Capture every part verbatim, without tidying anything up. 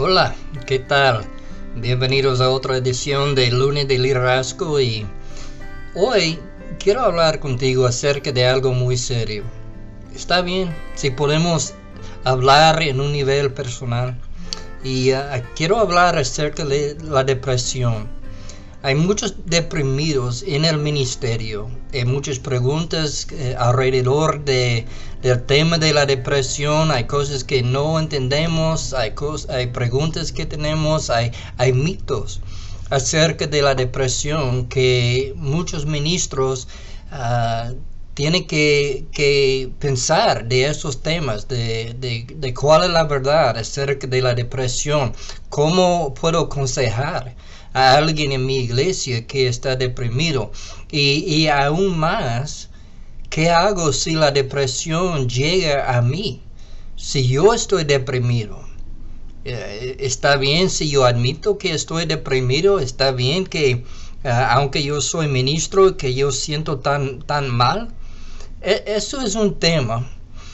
Hola, ¿qué tal? Bienvenidos a otra edición de Lunes de Liderazgo y hoy quiero hablar contigo acerca de algo muy serio. Está bien si podemos hablar en un nivel personal y uh, quiero hablar acerca de la depresión. Hay muchos deprimidos en el ministerio. Hay muchas preguntas eh, alrededor de, del tema de la depresión. Hay cosas que no entendemos. Hay, cos- hay preguntas que tenemos. Hay, hay mitos acerca de la depresión que muchos ministros uh, tienen que, que pensar de esos temas, de, de, de cuál es la verdad acerca de la depresión. ¿Cómo puedo aconsejar a alguien en mi iglesia que está deprimido? Y, y aún más, ¿qué hago si la depresión llega a mí? Si yo estoy deprimido, eh, ¿está bien si yo admito que estoy deprimido? ¿Está bien que, uh, aunque yo soy ministro, que yo siento tan, tan mal? E- eso es un tema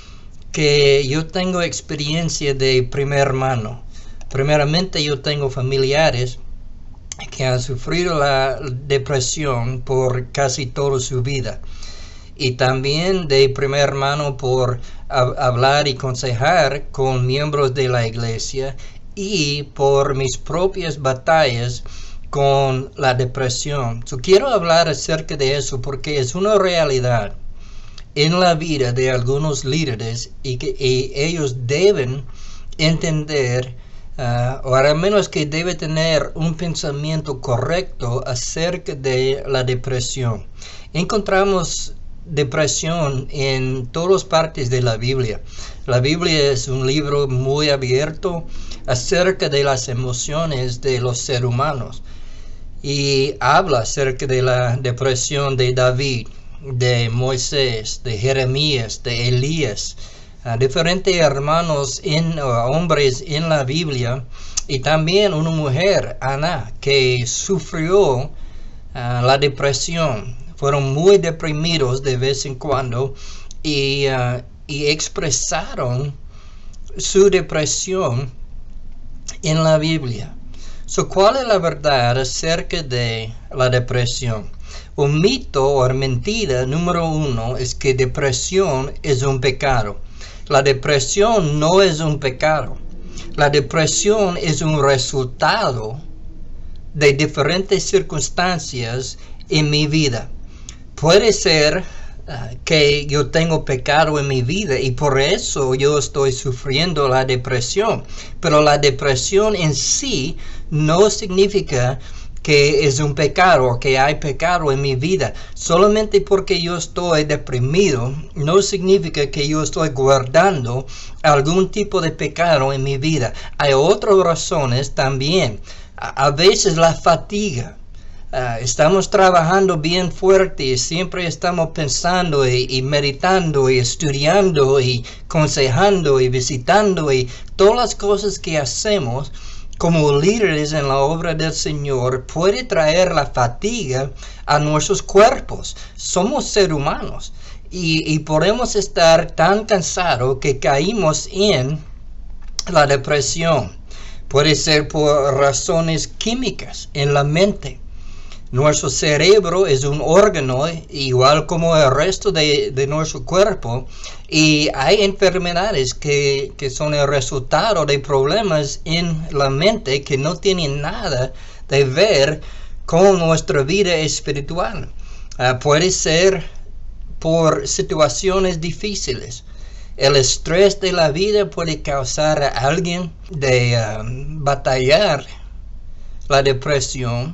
que yo tengo experiencia de primera mano. Primeramente, yo tengo familiares que han sufrido la depresión por casi toda su vida. Y también de primera mano por hab- hablar y aconsejar con miembros de la iglesia y por mis propias batallas con la depresión. So, quiero hablar acerca de eso porque es una realidad en la vida de algunos líderes y que y ellos deben entender Uh, o al menos que debe tener un pensamiento correcto acerca de la depresión. Encontramos depresión en todas partes de la Biblia. La Biblia es un libro muy abierto acerca de las emociones de los seres humanos y habla acerca de la depresión de David, de Moisés, de Jeremías, de Elías. Uh, diferentes hermanos, en, uh, hombres en la Biblia, y también una mujer, Ana, que sufrió uh, la depresión. Fueron muy deprimidos de vez en cuando y, uh, y expresaron su depresión en la Biblia. So, ¿cuál es la verdad acerca de la depresión? Un mito o mentira número uno es que depresión es un pecado. La depresión no es un pecado. La depresión es un resultado de diferentes circunstancias en mi vida. Puede ser uh, que yo tengo pecado en mi vida y por eso yo estoy sufriendo la depresión. Pero la depresión en sí no significa que es un pecado o que hay pecado en mi vida. Solamente porque yo estoy deprimido no significa que yo estoy guardando algún tipo de pecado en mi vida. Hay otras razones también. A, a veces la fatiga. Uh, estamos trabajando bien fuerte y siempre estamos pensando y, y meditando y estudiando y aconsejando y visitando y todas las cosas que hacemos como líderes en la obra del Señor puede traer la fatiga a nuestros cuerpos. Somos seres humanos y, y podemos estar tan cansados que caímos en la depresión. Puede ser por razones químicas en la mente. Nuestro cerebro es un órgano igual como el resto de, de nuestro cuerpo y hay enfermedades que, que son el resultado de problemas en la mente que no tienen nada de ver con nuestra vida espiritual. Uh, puede ser por situaciones difíciles. El estrés de la vida puede causar a alguien de uh, batallar la depresión.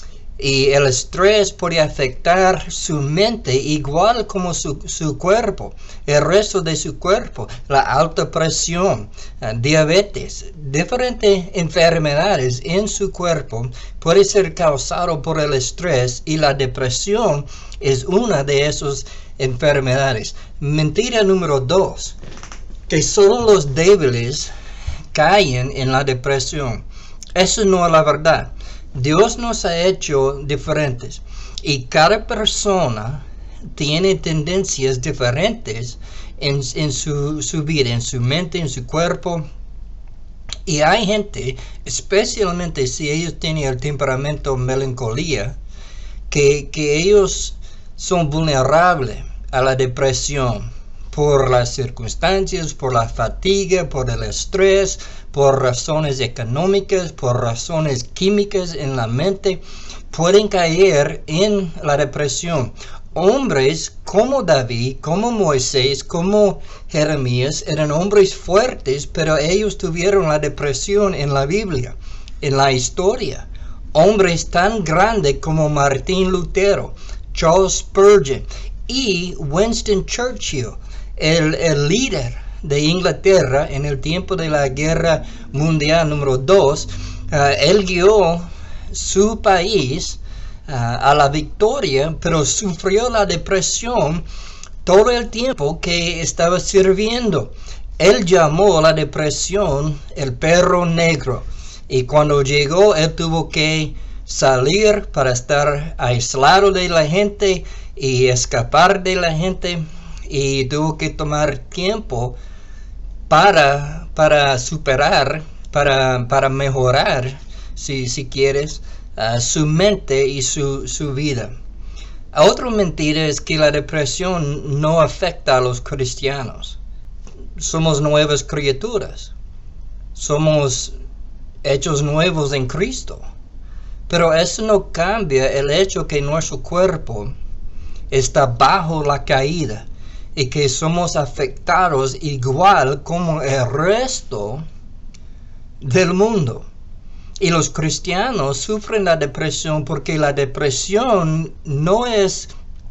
Y el estrés puede afectar su mente igual como su, su cuerpo, el resto de su cuerpo, la alta presión, uh, diabetes, diferentes enfermedades en su cuerpo puede ser causado por el estrés y la depresión es una de esas enfermedades. Mentira número dos, que solo los débiles caen en la depresión. Eso no es la verdad. Dios nos ha hecho diferentes y cada persona tiene tendencias diferentes en, en su, su vida, en su mente, en su cuerpo, Y hay gente, especialmente si ellos tienen el temperamento melancolía, que, que ellos son vulnerables a la depresión por las circunstancias, por la fatiga, por el estrés, por razones económicas, por razones químicas en la mente, pueden caer en la depresión. Hombres como David, como Moisés, como Jeremías, eran hombres fuertes, pero ellos tuvieron la depresión en la Biblia, en la historia. Hombres tan grandes como Martín Lutero, Charles Spurgeon y Winston Churchill, el, el líder de Inglaterra en el tiempo de la Guerra Mundial número dos. Uh, él guió su país Uh, a la victoria, pero sufrió la depresión todo el tiempo que estaba sirviendo. Él llamó a la depresión el perro negro, y cuando llegó él tuvo que salir para estar aislado de la gente y escapar de la gente, y tuvo que tomar tiempo para, para superar, para, para mejorar, si, si quieres, Uh, su mente y su, su vida. Otra mentira es que la depresión no afecta a los cristianos. Somos nuevas criaturas. Somos hechos nuevos en Cristo. Pero eso no cambia el hecho que nuestro cuerpo está bajo la caída y que somos afectados igual como el resto del mundo. Y los cristianos sufren la depresión porque la depresión no es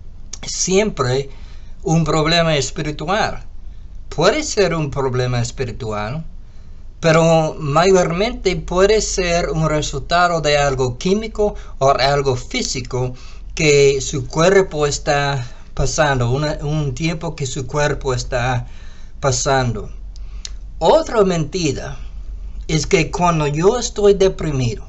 siempre un problema espiritual. Puede ser un problema espiritual, pero mayormente puede ser un resultado de algo químico o algo físico que su cuerpo está pasando, una, un tiempo que su cuerpo está pasando. Otra mentira es que cuando yo estoy deprimido,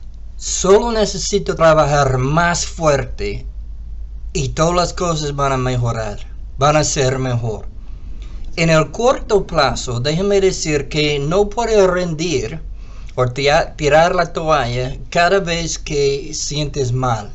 solo necesito trabajar más fuerte y todas las cosas van a mejorar, van a ser mejor. En el corto plazo, déjeme decir que no puedes rendir o tirar la toalla cada vez que sientes mal.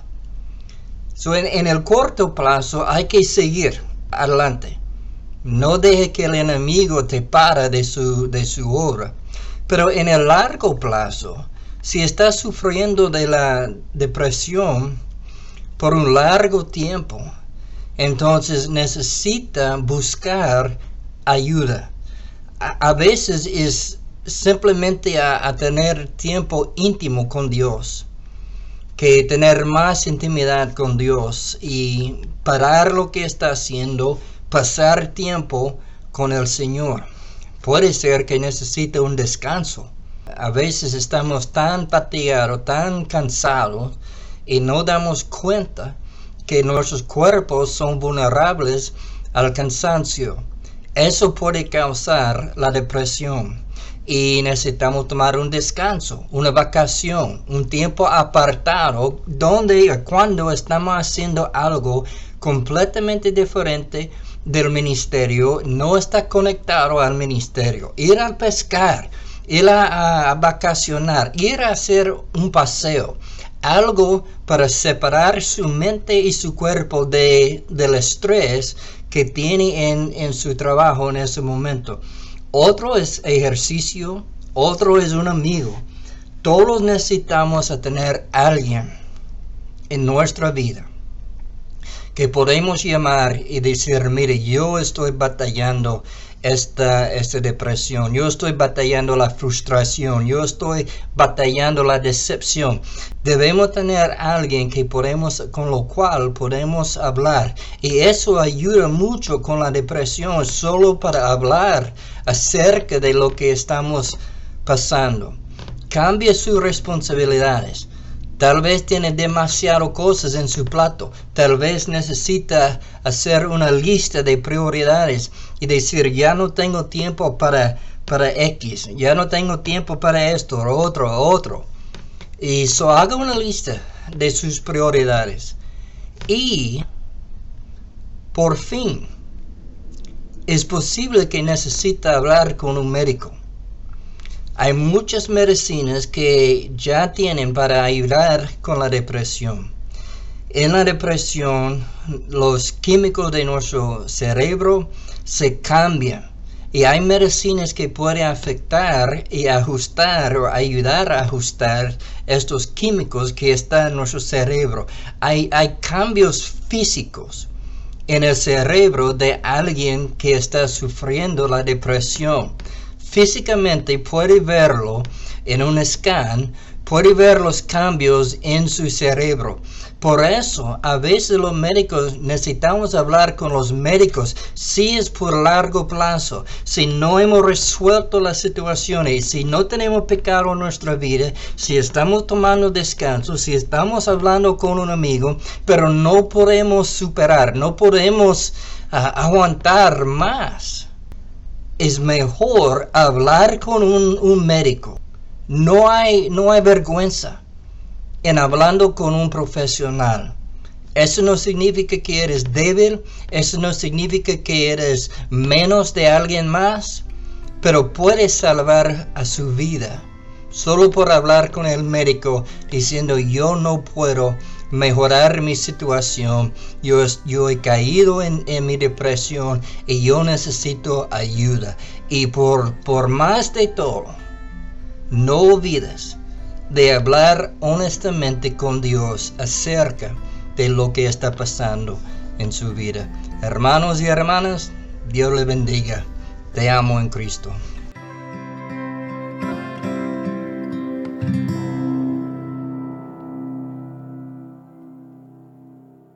So, en, en el corto plazo hay que seguir adelante. No deje que el enemigo te pare de su, de su obra. Pero en el largo plazo, si estás sufriendo de la depresión por un largo tiempo, entonces necesita buscar ayuda. A, a veces es simplemente a, a tener tiempo íntimo con Dios, que tener más intimidad con Dios y parar lo que está haciendo, pasar tiempo con el Señor. Puede ser que necesite un descanso. A veces estamos tan fatigados, tan cansados y no damos cuenta que nuestros cuerpos son vulnerables al cansancio. Eso puede causar la depresión y necesitamos tomar un descanso, una vacación, un tiempo apartado donde o cuando estamos haciendo algo completamente diferente del ministerio, no está conectado al ministerio. Ir a pescar, ir a, a, a vacacionar, ir a hacer un paseo, algo para separar su mente y su cuerpo de, del estrés que tiene en, en su trabajo en ese momento. Otro es ejercicio, otro es un amigo. Todos necesitamos a tener a alguien en nuestra vida que podemos llamar y decir, mire, yo estoy batallando esta, esta depresión, yo estoy batallando la frustración, yo estoy batallando la decepción. Debemos tener a alguien que podemos, con lo cual podemos hablar, y eso ayuda mucho con la depresión, solo para hablar acerca de lo que estamos pasando. Cambie sus responsabilidades. Tal vez tiene demasiadas cosas en su plato. Tal vez necesita hacer una lista de prioridades y decir, ya no tengo tiempo para, para X, ya no tengo tiempo para esto, o otro, o otro. Y so haga una lista de sus prioridades. Y, por fin, es posible que necesita hablar con un médico. Hay muchas medicinas que ya tienen para ayudar con la depresión. En la depresión, los químicos de nuestro cerebro se cambian. Y hay medicinas que pueden afectar y ajustar o ayudar a ajustar estos químicos que están en nuestro cerebro. Hay, hay cambios físicos en el cerebro de alguien que está sufriendo la depresión. Físicamente puede verlo en un scan, puede ver los cambios en su cerebro. Por eso, a veces los médicos necesitamos hablar con los médicos si es por largo plazo, si no hemos resuelto la situación y si no tenemos pecado en nuestra vida, si estamos tomando descanso, si estamos hablando con un amigo, pero no podemos superar, no podemos uh, aguantar más. Es mejor hablar con un, un médico. No hay, no hay vergüenza en hablando con un profesional. Eso no significa que eres débil, eso no significa que eres menos de alguien más, pero puedes salvar a su vida solo por hablar con el médico diciendo yo no puedo mejorar mi situación, yo, yo he caído en, en mi depresión y yo necesito ayuda. Y por, por más de todo, no olvides de hablar honestamente con Dios acerca de lo que está pasando en su vida. Hermanos y hermanas, Dios les bendiga. Te amo en Cristo.